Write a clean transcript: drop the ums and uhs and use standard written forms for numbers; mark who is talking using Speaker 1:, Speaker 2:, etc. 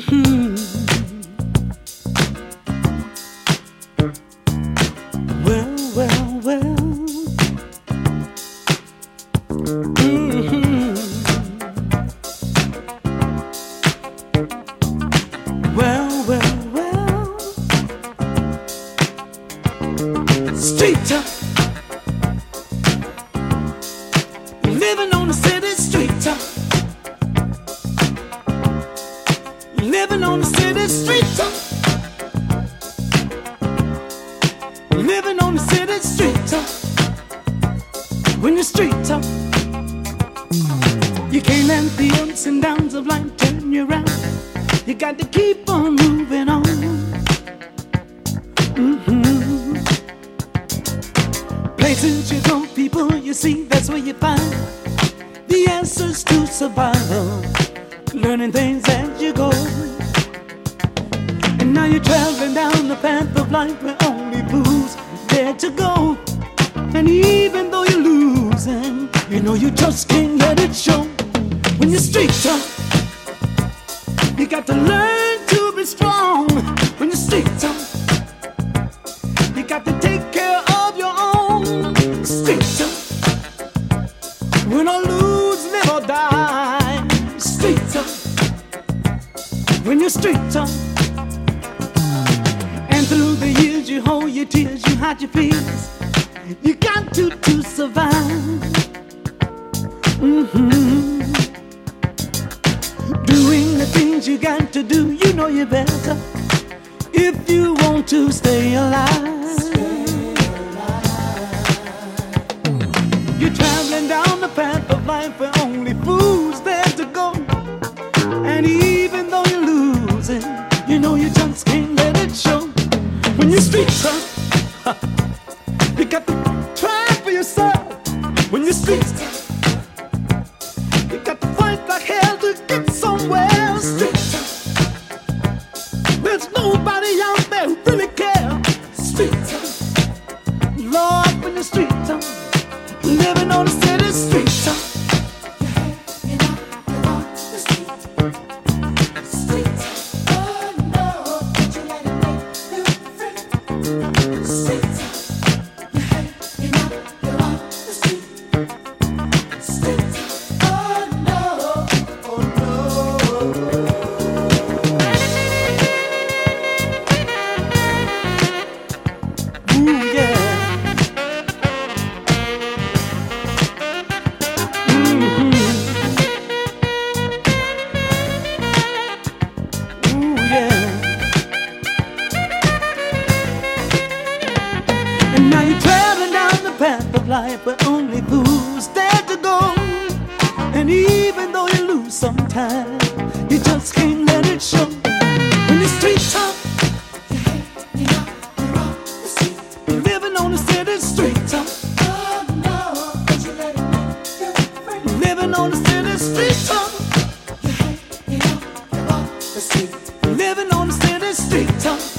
Speaker 1: Mhm. Well, well, well. Mhm. Well, well, well. Street up. Living on the city street up. Living on the city streets, living on the city streets. When you're street up, you can't let the ups and downs of life turn you around. You got to keep on moving on. Mm-hmm. Places you go, people you see, that's where you find the answers to survival. Learning things as you go. And now you're traveling down the path of life where only fools dare to go. And even though you're losing, you know you just can't let it show. When you're street tough, you got to learn to be strong. When you're street tough, you got to take care of your own. Street tough, win or lose, live or die. Street tough, when you're street tough. And through the years you hold your tears, you hide your fears. You got to survive. Mm-hmm. Doing the things you got to do, you know you better if you want to stay alive. You're traveling down the path of life where only fools dare to go. And even though you're losing, you know you just can't let it show. When you're street tough, you got to try for yourself. When you're street tough, you got to fight like hell to get somewhere. Street tough, there's nobody out there who really cares. Street tough, Lord, when you're street tough, living on the city street tough. Now you're traveling down the path of life where only fools dare to go. And even though you lose sometimes, you just can't let it show. When you're street tough, you're living on the city street tough. Living on the city street tough. Living on the city street tough.